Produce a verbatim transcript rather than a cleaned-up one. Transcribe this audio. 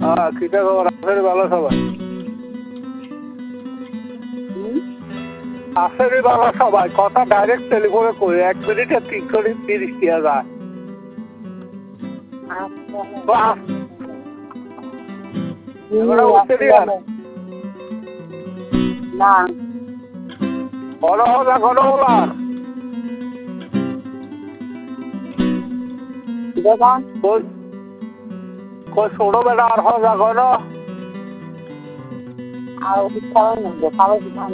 হ্যাঁ কিটা খবর আসলে ভালো সবাই আসলে ভালো সবাই কথা ডাইরেক্ট টেলিফোনে করি এক মিনিটে তিনশো তিরিশ টিয়া যায় না বড় হলা বড় হলার দেখুন ছোট বেটা আর হজা করো আর উৎসাহ নেই কালো